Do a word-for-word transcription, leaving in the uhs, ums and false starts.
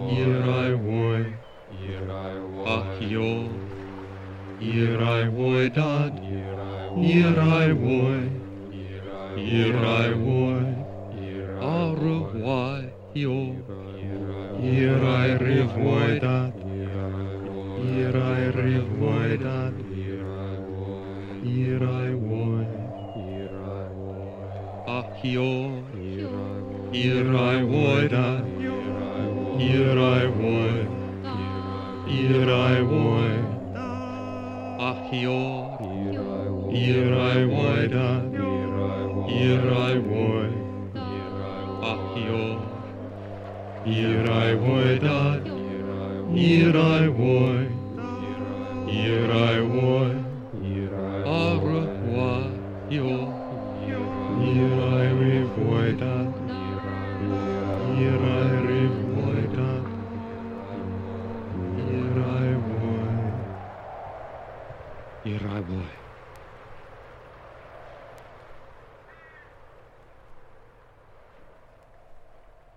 Irai woi, Irai ahio, Irai woi dad, Irai woi, Irai woi, Aruwai yo, Irai riv woi dad, Irai riv woi dad, Irai woi, ahio, Irai woi dad, Irai woi, Irai woi, ahio, Irai woi dad, Irai woi, ahio, Irai woi dad, Irai woi, Irai woi, Aruwai yo, Irai riv woi dad, Irai riv woi dad, Irai woi, Irai woi.